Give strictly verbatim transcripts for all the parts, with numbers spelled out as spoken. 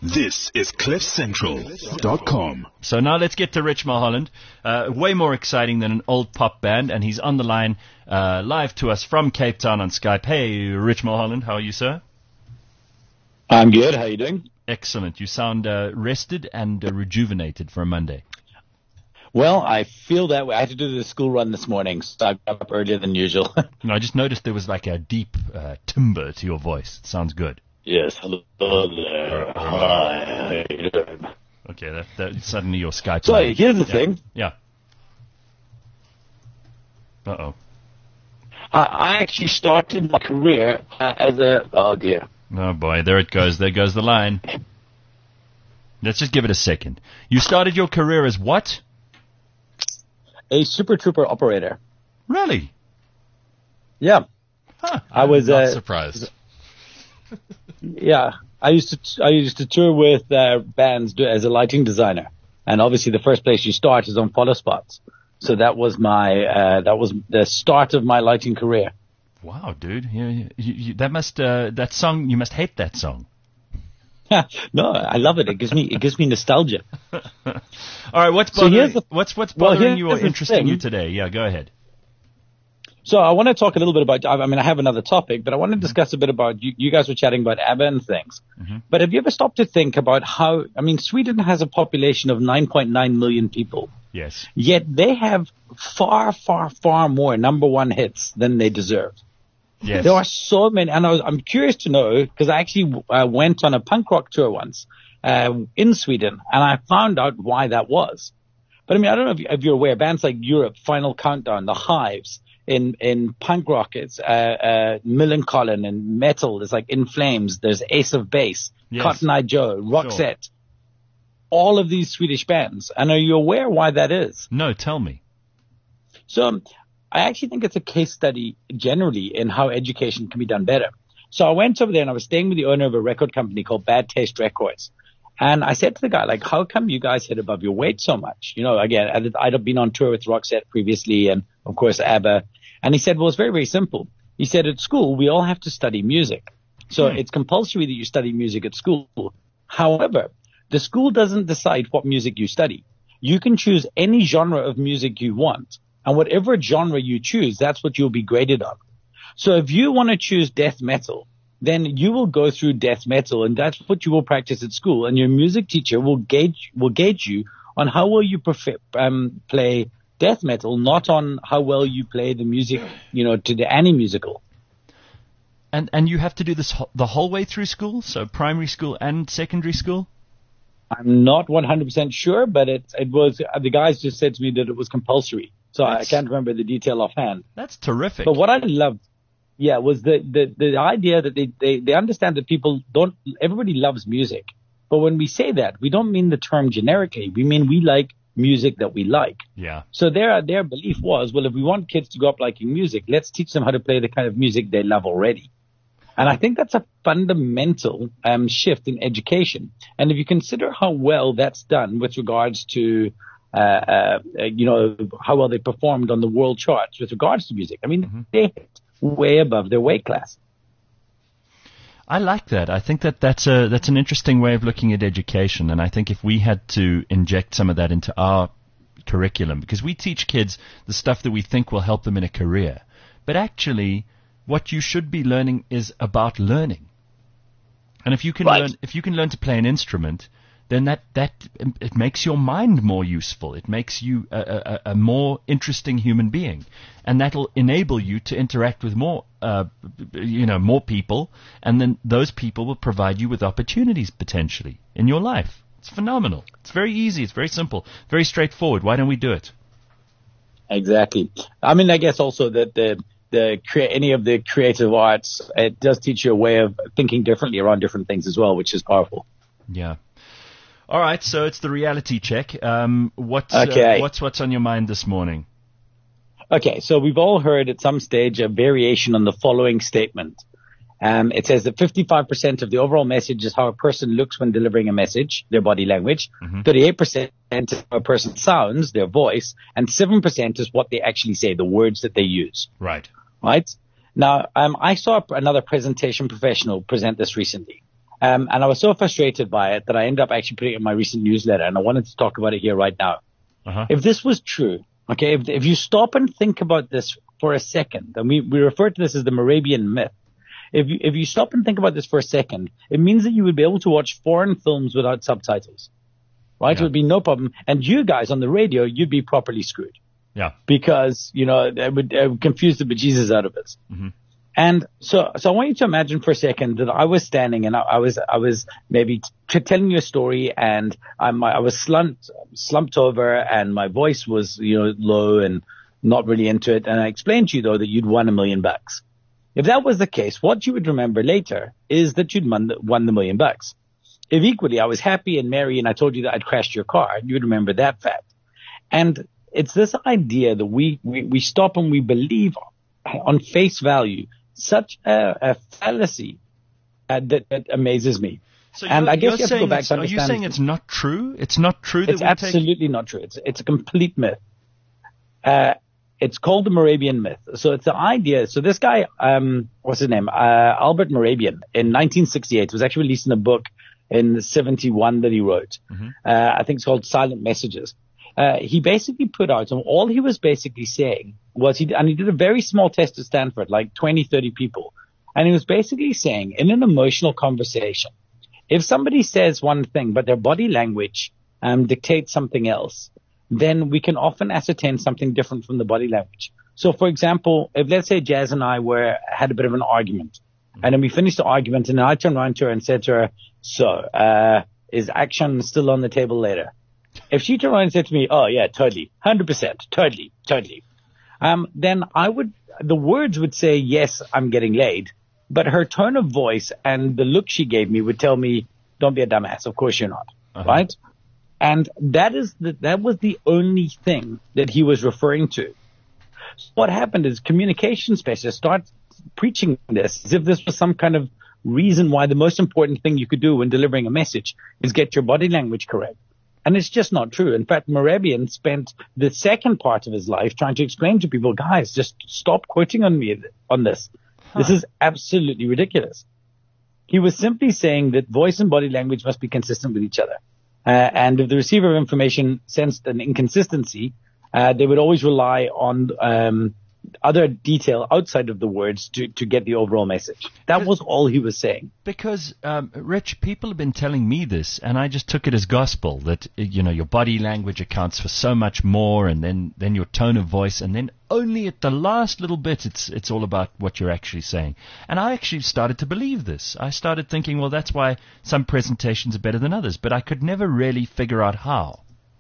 This is cliff central dot com. So now let's get to Rich Mulholland. Uh, way more exciting than an old pop band, and he's on the line uh, live to us from Cape Town on Skype. Hey, Rich Mulholland, how are you, sir? I'm good. How are you doing? Excellent. You sound uh, rested and uh, rejuvenated for a Monday. Well, I feel that way. I had to do the school run this morning, so I got up earlier than usual. No, I just noticed there was like a deep uh, timbre to your voice. It sounds good. Yes. Hello there. Hi. How you doing? Okay, that, that suddenly your Skype. So line. here's the yeah. thing. Yeah. Uh-oh. I, I actually started my career uh, as a... Oh, dear. Oh, boy. There it goes. There goes the line. Let's just give it a second. You started your career as what? A Super Trooper operator. Really? Yeah. Huh. I was not uh, surprised. Yeah. I used to t- I used to tour with uh, bands do, as a lighting designer. And obviously the first place you start is on follow spots. So that was my uh, that was the start of my lighting career. Wow, dude. You, you, you, that must uh, that song, you must hate that song. No, I love it. It gives me it gives me nostalgia. All right, what's So bothering, here's the- what's what's well, bothering here's you or the interesting thing. you today? Yeah, go ahead. So I want to talk a little bit about, I mean, I have another topic, but I want to discuss a bit about, you, you guys were chatting about ABBA and things. Mm-hmm. But have you ever stopped to think about how, I mean, Sweden has a population of nine point nine million people, Yes. yet they have far, far, far more number one hits than they deserve. Yes. There are so many, and I was, I'm curious to know, because I actually uh, went on a punk rock tour once uh, in Sweden, and I found out why that was. But I mean, I don't know if, you, if you're aware, bands like Europe, Final Countdown, The Hives, in in punk rock, it's uh, uh, Millencolin, and metal, there's like In Flames, there's Ace of Base, Yes. Cotton Eye Joe, Roxette, all of these Swedish bands. And are you aware why that is? No, tell me. So um, I actually think it's a case study generally in how education can be done better. So I went over there and I was staying with the owner of a record company called Bad Taste Records. And I said to the guy, like, how come you guys hit above your weight so much? You know, again, I'd, I'd been on tour with Roxette previously and, of course, ABBA. And he said, well, it's very, very simple. He said, at school, we all have to study music. So Hmm. it's compulsory that you study music at school. However, the school doesn't decide what music you study. You can choose any genre of music you want. And whatever genre you choose, that's what you'll be graded on. So if you want to choose death metal, then you will go through death metal, and that's what you will practice at school. And your music teacher will gauge will gauge you on how well you prefer, um, play death metal, not on how well you play the music, you know, to the any musical. And and you have to do this ho- the whole way through school, so primary school and secondary school? I'm not one hundred percent sure, but it it was the guys just said to me that it was compulsory. So That's- I can't remember the detail offhand. That's terrific. But what I loved, yeah, was the, the, the idea that they, they, they understand that people don't, everybody loves music. But when we say that, we don't mean the term generically. We mean we like music that we like. Yeah. So their, their belief was, well, if we want kids to grow up liking music, let's teach them how to play the kind of music they love already. And I think that's a fundamental um, shift in education. And if you consider how well that's done with regards to, uh, uh, you know, how well they performed on the world charts with regards to music, I mean, Mm-hmm. they hit way above their weight class. I like that. I think that that's a that's an interesting way of looking at education, and I think if we had to inject some of that into our curriculum, because we teach kids the stuff that we think will help them in a career, but actually what you should be learning is about learning. And if you can Right. learn if you can learn to play an instrument, then that, that it makes your mind more useful. It makes you a, a, a more interesting human being, and that'll enable you to interact with more, uh, you know, more people, and then those people will provide you with opportunities potentially in your life. It's phenomenal. It's very easy. It's very simple. Very straightforward. Why don't we do it? Exactly. I mean, I guess also that the the crea- any of the creative arts, it does teach you a way of thinking differently around different things as well, which is powerful. Yeah. All right. So it's the reality check. Um, what's Okay. uh, what's what's on your mind this morning? Okay, so we've all heard at some stage a variation on the following statement. Um, it says that fifty-five percent of the overall message is how a person looks when delivering a message, their body language. Mm-hmm. thirty-eight percent is how a person sounds, their voice. And seven percent is what they actually say, the words that they use. Right. Right? Now, um, I saw another presentation professional present this recently. Um, and I was so frustrated by it that I ended up actually putting it in my recent newsletter, and I wanted to talk about it here right now. Uh-huh. If this was true, okay, if, if you stop and think about this for a second, and we, we refer to this as the Moravian myth. If you, if you stop and think about this for a second, it means that you would be able to watch foreign films without subtitles, right? Yeah. It would be no problem. And you guys on the radio, you'd be properly screwed. Yeah. Because, you know, it would, it would confuse the bejesus out of us. Mm-hmm. And so, so I want you to imagine for a second that I was standing and I, I was, I was maybe t- telling you a story, and I'm, I was slumped, slumped over, and my voice was, you know, low and not really into it. And I explained to you though that you'd won a million bucks. If that was the case, what you would remember later is that you'd won the, won the million bucks. If equally I was happy and merry and I told you that I'd crashed your car, you would remember that fact. And it's this idea that we, we, we stop and we believe on face value such a, a fallacy uh, that, that amazes me. So and I guess you have to go back to Are understand. you saying it's not true? It's not true that It's we absolutely take... not true. It's, it's a complete myth. Uh, It's called the Moravian myth. So it's the idea. So this guy, um, what's his name? Uh, Albert Moravian in nineteen sixty-eight was actually released in a book in seventy-one that he wrote. Mm-hmm. Uh, I think it's called Silent Messages. Uh, he basically put out, and all he was basically saying was he, and he did a very small test at Stanford, like twenty, thirty people. And he was basically saying in an emotional conversation, if somebody says one thing, but their body language, um, dictates something else, then we can often ascertain something different from the body language. So, for example, if let's say Jazz and I were had a bit of an argument, and then we finished the argument, and I turned around to her and said to her, so, uh, is action still on the table later? If she turned around and said to me, oh, yeah, totally, one hundred percent, totally, totally, um, then I would, the words would say, yes, I'm getting laid, but her tone of voice and the look she gave me would tell me, don't be a dumbass, of course you're not, uh-huh. right? And that is the, that was the only thing that he was referring to. So what happened is communication specialists start preaching this as if this was some kind of reason why the most important thing you could do when delivering a message is get your body language correct. And it's just not true. In fact, Moravian spent the second part of his life trying to explain to people, guys, just stop quoting on me on this. Huh. This is absolutely ridiculous. He was simply saying that voice and body language must be consistent with each other. Uh, and if the receiver of information sensed an inconsistency, uh, they would always rely on um, other detail outside of the words to, to get the overall message. That was all he was saying. Because, um, Rich, people have been telling me this, and I just took it as gospel, that, you know, your body language accounts for so much more, and then, then your tone of voice, and then only at the last little bit it's it's all about what you're actually saying. And I actually started to believe this. I started thinking, well, that's why some presentations are better than others, but I could never really figure out how.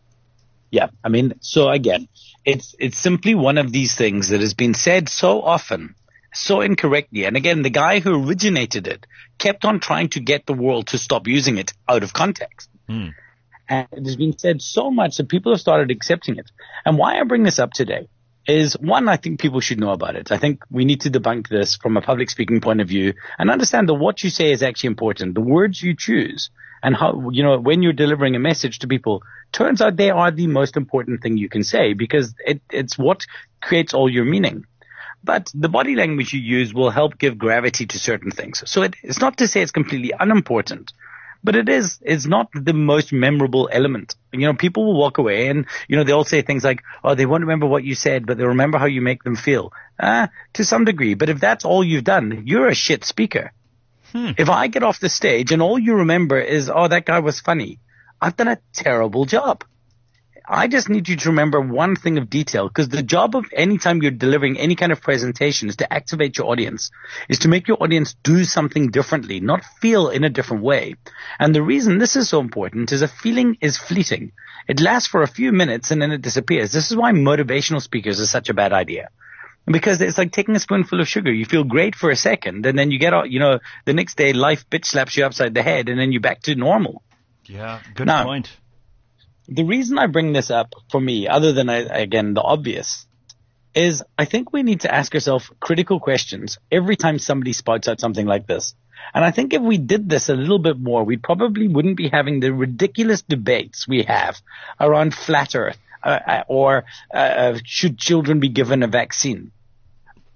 Yeah, I mean, so again, it's it's simply one of these things that has been said so often, so incorrectly. And again, the guy who originated it kept on trying to get the world to stop using it out of context. Mm. And it has been said so much that people have started accepting it. And why I bring this up today is, one, I think people should know about it. I think we need to debunk this from a public speaking point of view and understand that what you say is actually important. The words you choose and how, you know, when you're delivering a message to people, turns out they are the most important thing you can say, because it, it's what creates all your meaning. But the body language you use will help give gravity to certain things. So it, it's not to say it's completely unimportant, but it is, it's not the most memorable element. You know, people will walk away and, you know, they'll say things like, oh, they won't remember what you said, but they'll remember how you make them feel. Uh, to some degree. But if that's all you've done, you're a shit speaker. Hmm. If I get off the stage and all you remember is, oh, that guy was funny, I've done a terrible job. I just need you to remember one thing of detail, because the job of any time you're delivering any kind of presentation is to activate your audience, is to make your audience do something differently, not feel in a different way. And the reason this is so important is a feeling is fleeting. It lasts for a few minutes and then it disappears. This is why motivational speakers is such a bad idea. Because it's like taking a spoonful of sugar. You feel great for a second, and then you get out, you know, the next day life bitch slaps you upside the head, and then you're back to normal. Yeah, good now, point. The reason I bring this up for me, other than, again, the obvious, is I think we need to ask ourselves critical questions every time somebody spouts out something like this. And I think if we did this a little bit more, we probably wouldn't be having the ridiculous debates we have around flat earth uh, or uh, should children be given a vaccine.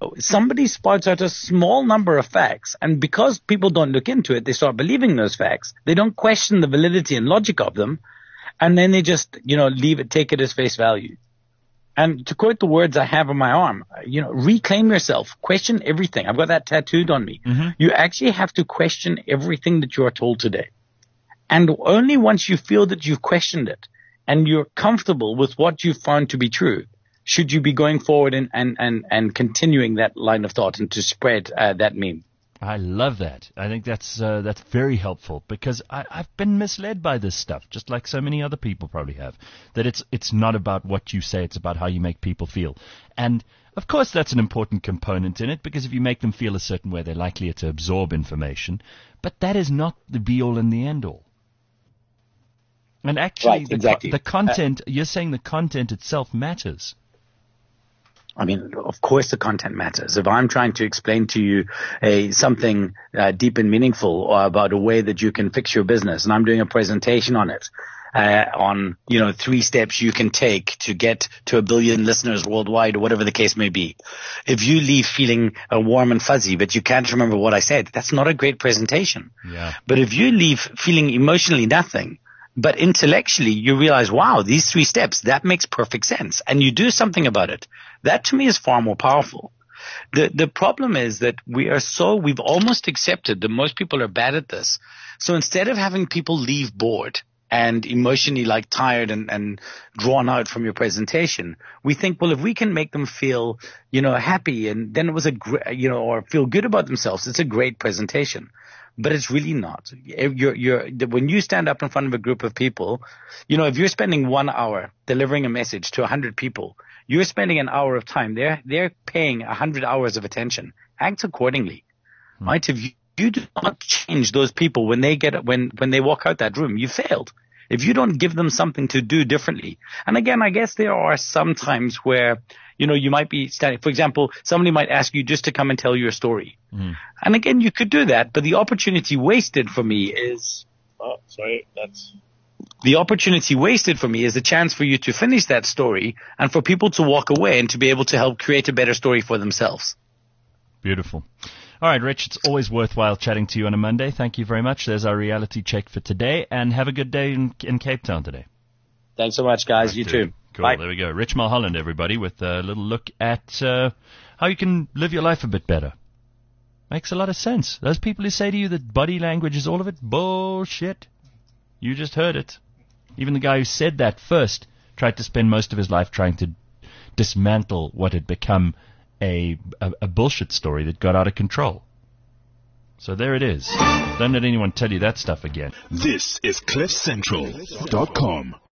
somebody spots out a small number of facts, and because people don't look into it, they start believing those facts. They don't question the validity and logic of them, and then they just, you know, leave it, take it as face value. And to quote the words I have on my arm, you know, reclaim yourself, question everything. I've got that tattooed on me. Mm-hmm. You actually have to question everything that you are told today. And only once you feel that you've questioned it and you're comfortable with what you've found to be true, should you be going forward and, and, and, and continuing that line of thought and to spread uh, that meme. I love that. I think that's uh, that's very helpful, because I, I've been misled by this stuff, just like so many other people probably have, that it's it's not about what you say, it's about how you make people feel. And, of course, that's an important component in it, because if you make them feel a certain way, they're likelier to absorb information. But that is not the be-all and the end-all. And actually, right, the, exactly. co- the content, uh, you're saying the content itself matters. I mean, of course the content matters. If I'm trying to explain to you a, something uh, deep and meaningful, or about a way that you can fix your business, and I'm doing a presentation on it, uh, on, you know, three steps you can take to get to a billion listeners worldwide, or whatever the case may be. If you leave feeling uh, warm and fuzzy, but you can't remember what I said, that's not a great presentation. Yeah. But if you leave feeling emotionally nothing, but intellectually you realize, wow, these three steps, that makes perfect sense, and you do something about it, that to me is far more powerful. The the problem is that we are so, we've almost accepted that most people are bad at this. So instead of having people leave bored and emotionally like tired and, and drawn out from your presentation, we think, well, if we can make them feel, you know, happy, and then it was a great, you know, or feel good about themselves, it's a great presentation. But it's really not. You're, you're, when you stand up in front of a group of people, you know, if you're spending one hour delivering a message to a hundred people, you're spending an hour of time. They're, they're paying a hundred hours of attention. Act accordingly, hmm. right? If you, you do not change those people when they get, when, when they walk out that room, you failed. If you don't give them something to do differently. And again, I guess there are some times where, you know, you might be standing, for example, somebody might ask you just to come and tell your story. Mm. And again, you could do that, but the opportunity wasted for me is, oh, sorry, that's, the opportunity wasted for me is the chance for you to finish that story and for people to walk away and to be able to help create a better story for themselves. Beautiful. All right, Rich, it's always worthwhile chatting to you on a Monday. Thank you very much. There's our reality check for today, and have a good day in, in Cape Town today. Thanks so much, guys. Right, you dude. too. Cool. Bye. There we go. Rich Mulholland, everybody, with a little look at uh, how you can live your life a bit better. Makes a lot of sense. Those people who say to you that body language is all of it, bullshit. You just heard it. Even the guy who said that first tried to spend most of his life trying to dismantle what had become a, a, a bullshit story that got out of control. So there it is. Don't let anyone tell you that stuff again. This is cliff central dot com.